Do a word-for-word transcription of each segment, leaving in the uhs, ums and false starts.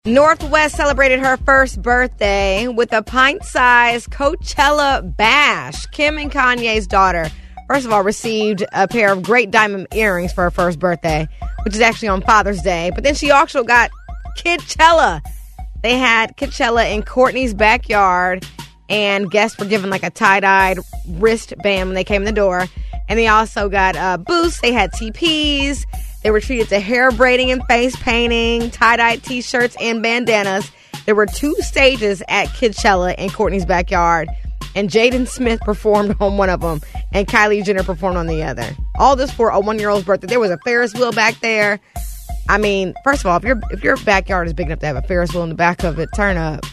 North West celebrated her first birthday with a pint-sized Coachella bash. Kim and Kanye's daughter, first of all, received a pair of great diamond earrings for her first birthday, which is actually on Father's Day. But then she also got Kidchella. They had Kidchella in Courtney's backyard, and guests were given like a tie-dyed wristband when they came in the door. And they also got uh, boosts. They had T Ps. They were treated to hair braiding and face painting, tie-dyed T-shirts and bandanas. There were two stages at Kidchella in Courtney's backyard, and Jaden Smith performed on one of them, and Kylie Jenner performed on the other. All this for a one-year-old's birthday. There was a Ferris wheel back there. I mean, first of all, if your if your backyard is big enough to have a Ferris wheel in the back of it, turn up.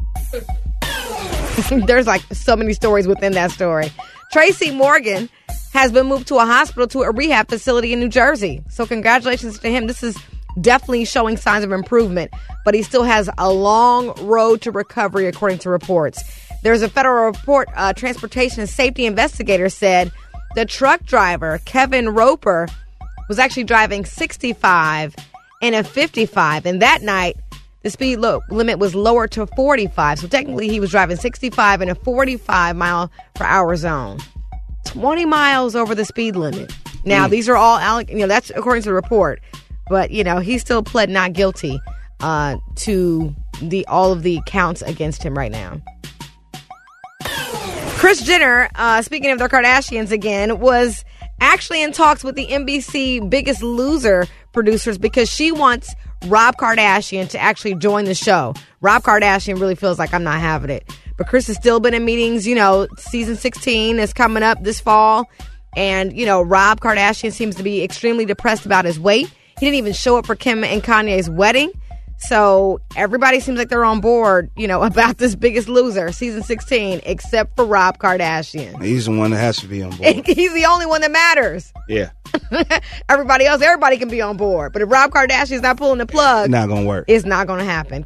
There's like so many stories within that story. Tracy Morgan has been moved to a hospital, to a rehab facility in New Jersey. So congratulations to him. This is definitely showing signs of improvement, but he still has a long road to recovery, according to reports. There's a federal report, uh, transportation and safety investigators said the truck driver, Kevin Roper, was actually driving sixty-five and a fifty-five. And that night, the speed lo- limit was lowered to forty-five. So technically, he was driving sixty-five in a forty-five mile per hour zone. twenty miles over the speed limit. Now, mm. these are all, alleg- you know, that's according to the report. But, you know, he still pled not guilty uh, to the all of the counts against him right now. Kris Jenner, uh, speaking of the Kardashians again, was actually in talks with the N B C Biggest Loser producers because she wants Rob Kardashian to actually join the show. Rob Kardashian really feels like, I'm not having it. But Kris has still been in meetings. You know, season sixteen is coming up this fall. And, you know, Rob Kardashian seems to be extremely depressed about his weight. He didn't even show up for Kim and Kanye's wedding. So everybody seems like they're on board, you know, about this Biggest Loser, season sixteen, except for Rob Kardashian. He's the one that has to be on board. He's the only one that matters. Yeah. Everybody else, everybody can be on board. But if Rob Kardashian's not pulling the plug, It's not going to work. It's not going to happen.